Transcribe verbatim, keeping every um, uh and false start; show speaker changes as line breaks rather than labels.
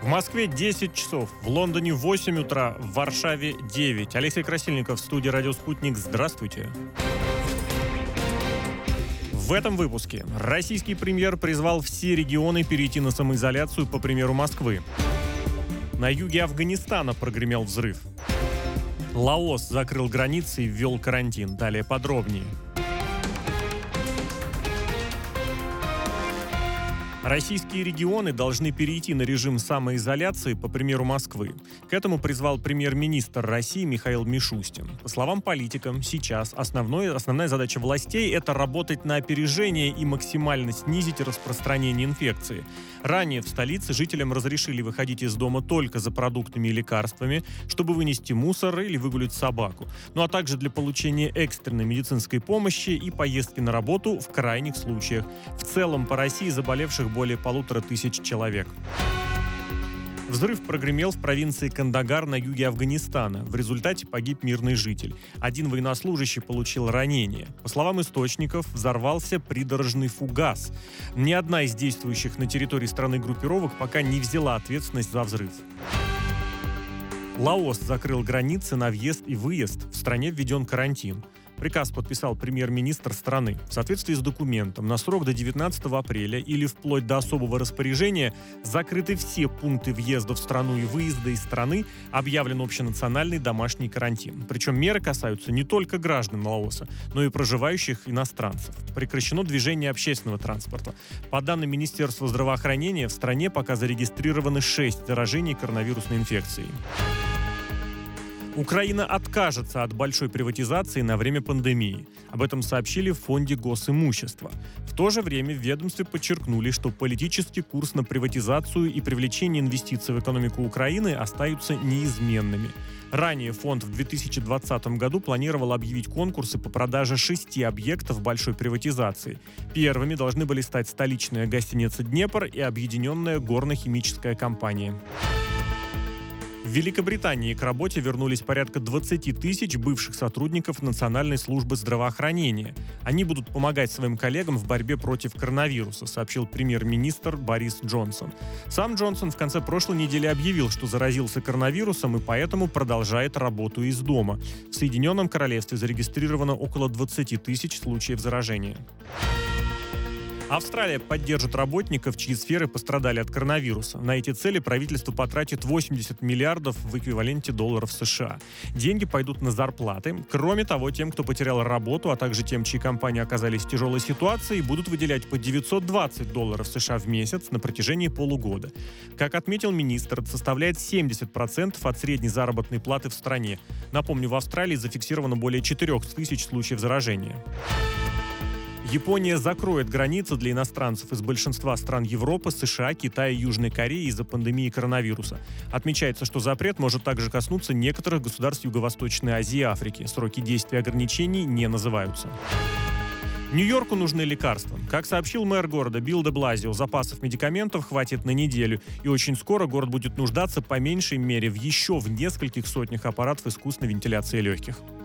В Москве десять часов, в Лондоне восемь утра, в Варшаве девять. Алексей Красильников в студии «Радио Спутник». Здравствуйте. В этом выпуске российский премьер призвал все регионы перейти на самоизоляцию по примеру Москвы. На юге Афганистана прогремел взрыв. Лаос закрыл границы и ввел карантин. Далее подробнее. Российские регионы должны перейти на режим самоизоляции по примеру Москвы. К этому призвал премьер-министр России Михаил Мишустин. По словам политика, сейчас основной, основная задача властей – это работать на опережение и максимально снизить распространение инфекции. Ранее в столице жителям разрешили выходить из дома только за продуктами и лекарствами, чтобы вынести мусор или выгулять собаку. Ну а также для получения экстренной медицинской помощи и поездки на работу в крайних случаях. В целом по России заболевших более полутора тысяч человек. Взрыв прогремел в провинции Кандагар на юге Афганистана. В результате погиб мирный житель. Один военнослужащий получил ранение. По словам источников, взорвался придорожный фугас. Ни одна из действующих на территории страны группировок пока не взяла ответственность за взрыв. Лаос закрыл границы на въезд и выезд. В стране введен карантин. Приказ подписал премьер-министр страны. В соответствии с документом на срок до девятнадцатого апреля или вплоть до особого распоряжения закрыты все пункты въезда в страну и выезда из страны, объявлен общенациональный домашний карантин. Причем меры касаются не только граждан Лаоса, но и проживающих иностранцев. Прекращено движение общественного транспорта. По данным Министерства здравоохранения, в стране пока зарегистрированы шесть заражений коронавирусной инфекцией. Украина откажется от большой приватизации на время пандемии. Об этом сообщили в Фонде госимущества. В то же время в ведомстве подчеркнули, что политический курс на приватизацию и привлечение инвестиций в экономику Украины остаются неизменными. Ранее фонд в две тысячи двадцатом году планировал объявить конкурсы по продаже шести объектов большой приватизации. Первыми должны были стать столичная гостиница «Днепр» и объединенная горно-химическая компания. В Великобритании к работе вернулись порядка двадцать тысяч бывших сотрудников Национальной службы здравоохранения. Они будут помогать своим коллегам в борьбе против коронавируса, сообщил премьер-министр Борис Джонсон. Сам Джонсон в конце прошлой недели объявил, что заразился коронавирусом и поэтому продолжает работу из дома. В Соединенном Королевстве зарегистрировано около двадцать тысяч случаев заражения. Австралия поддержит работников, чьи сферы пострадали от коронавируса. На эти цели правительство потратит восемьдесят миллиардов в эквиваленте долларов США. Деньги пойдут на зарплаты. Кроме того, тем, кто потерял работу, а также тем, чьи компании оказались в тяжелой ситуации, будут выделять по девятьсот двадцать долларов США в месяц на протяжении полугода. Как отметил министр, это составляет семьдесят процентов от средней заработной платы в стране. Напомню, в Австралии зафиксировано более четырех тысяч случаев заражения. Япония закроет границы для иностранцев из большинства стран Европы, США, Китая и Южной Кореи из-за пандемии коронавируса. Отмечается, что запрет может также коснуться некоторых государств Юго-Восточной Азии и Африки. Сроки действия ограничений не называются. Нью-Йорку нужны лекарства. Как сообщил мэр города Билл де Блазио, запасов медикаментов хватит на неделю, и очень скоро город будет нуждаться по меньшей мере в еще в нескольких сотнях аппаратов искусственной вентиляции легких.